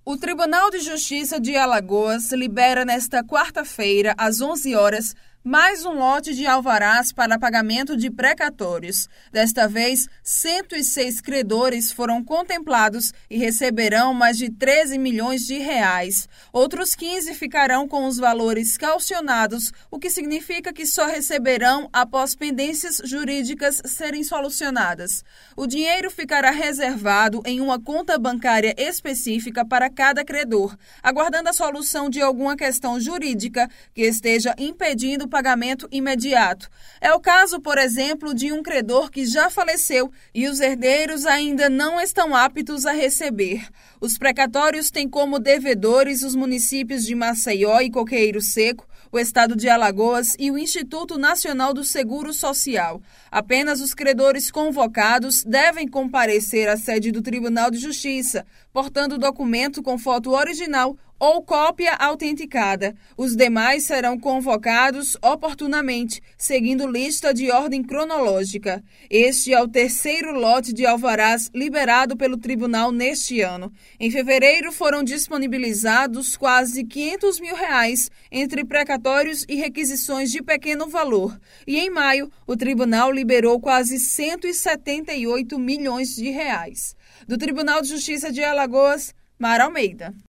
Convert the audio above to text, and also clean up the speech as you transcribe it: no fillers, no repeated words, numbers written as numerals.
O Tribunal de Justiça de Alagoas libera nesta quarta-feira, às 11 horas, mais um lote de alvarás para pagamento de precatórios. Desta vez, 106 credores foram contemplados e receberão mais de 13 milhões de reais. Outros 15 ficarão com os valores calcionados, o que significa que só receberão após pendências jurídicas serem solucionadas. O dinheiro ficará reservado em uma conta bancária específica para cada credor, aguardando a solução de alguma questão jurídica que esteja impedindo o pagamento imediato. É o caso, por exemplo, de um credor que já faleceu e os herdeiros ainda não estão aptos a receber. Os precatórios têm como devedores os municípios de Maceió e Coqueiro Seco, o estado de Alagoas e o Instituto Nacional do Seguro Social. Apenas os credores convocados devem comparecer à sede do Tribunal de Justiça, portando documento com foto original ou cópia autenticada. Os demais serão convocados oportunamente, seguindo lista de ordem cronológica. Este é o terceiro lote de alvarás liberado pelo tribunal neste ano. Em fevereiro, foram disponibilizados quase R$500 mil entre precatórios e requisições de pequeno valor. E em maio, o tribunal liberou quase R$178 milhões. Do Tribunal de Justiça de Alagoas, Mara Almeida.